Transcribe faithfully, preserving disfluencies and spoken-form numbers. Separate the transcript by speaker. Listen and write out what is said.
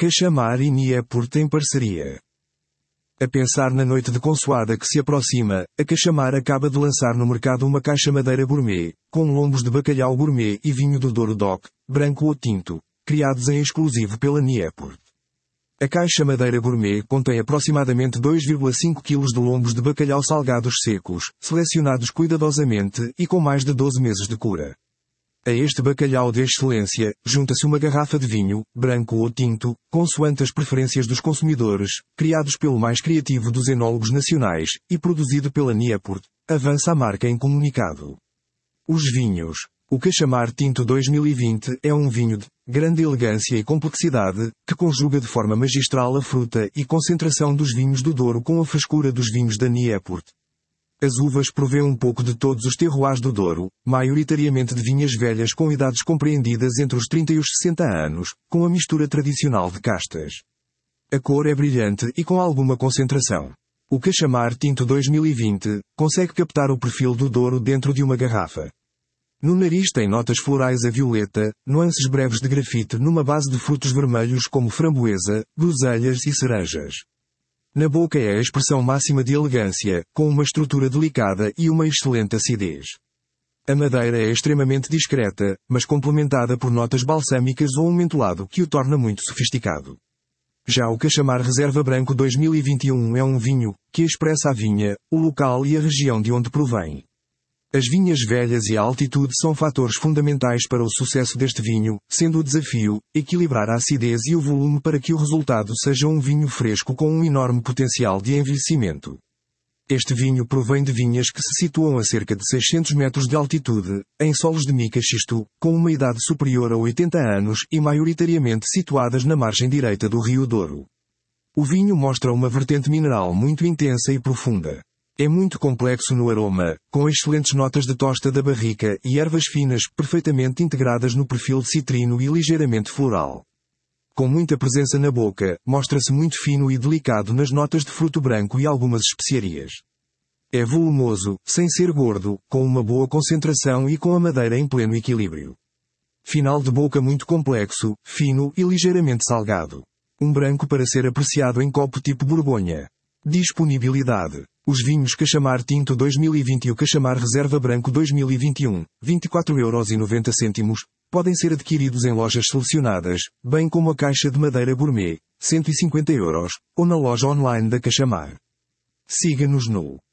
Speaker 1: Cachamar e Nieport em parceria. A pensar na noite de consoada que se aproxima, a Cachamar acaba de lançar no mercado uma caixa madeira gourmet, com lombos de bacalhau gourmet e vinho do Douro D O C, branco ou tinto, criados em exclusivo pela Nieport. A caixa madeira gourmet contém aproximadamente dois vírgula cinco quilos de lombos de bacalhau salgados secos, selecionados cuidadosamente e com mais de doze meses de cura. A este bacalhau de excelência, junta-se uma garrafa de vinho, branco ou tinto, consoante as preferências dos consumidores, criados pelo mais criativo dos enólogos nacionais, e produzido pela Nieport, avança a marca em comunicado. Os vinhos. O Cachamar Tinto dois mil e vinte é um vinho de grande elegância e complexidade, que conjuga de forma magistral a fruta e concentração dos vinhos do Douro com a frescura dos vinhos da Nieport. As uvas provêm um pouco de todos os terroirs do Douro, maioritariamente de vinhas velhas com idades compreendidas entre os trinta e os sessenta anos, com a mistura tradicional de castas. A cor é brilhante e com alguma concentração. O Cachamar Tinto dois mil e vinte consegue captar o perfil do Douro dentro de uma garrafa. No nariz tem notas florais a violeta, nuances breves de grafite numa base de frutos vermelhos como framboesa, groselhas e cerejas. Na boca é a expressão máxima de elegância, com uma estrutura delicada e uma excelente acidez. A madeira é extremamente discreta, mas complementada por notas balsâmicas ou um mentolado que o torna muito sofisticado. Já o Cachamar Reserva Branco dois mil e vinte e um é um vinho que expressa a vinha, o local e a região de onde provém. As vinhas velhas e a altitude são fatores fundamentais para o sucesso deste vinho, sendo o desafio equilibrar a acidez e o volume para que o resultado seja um vinho fresco com um enorme potencial de envelhecimento. Este vinho provém de vinhas que se situam a cerca de seiscentos metros de altitude, em solos de mica xisto, com uma idade superior a oitenta anos e maioritariamente situadas na margem direita do Rio Douro. O vinho mostra uma vertente mineral muito intensa e profunda. É muito complexo no aroma, com excelentes notas de tosta da barrica e ervas finas perfeitamente integradas no perfil citrino e ligeiramente floral. Com muita presença na boca, mostra-se muito fino e delicado nas notas de fruto branco e algumas especiarias. É volumoso, sem ser gordo, com uma boa concentração e com a madeira em pleno equilíbrio. Final de boca muito complexo, fino e ligeiramente salgado. Um branco para ser apreciado em copo tipo Borgonha. Disponibilidade. Os vinhos Cachamar Tinto dois mil e vinte e o Cachamar Reserva Branco dois mil e vinte e um, vinte e quatro euros e noventa cêntimos, podem ser adquiridos em lojas selecionadas, bem como a caixa de madeira gourmet, cento e cinquenta euros, ou na loja online da Cachamar. Siga-nos no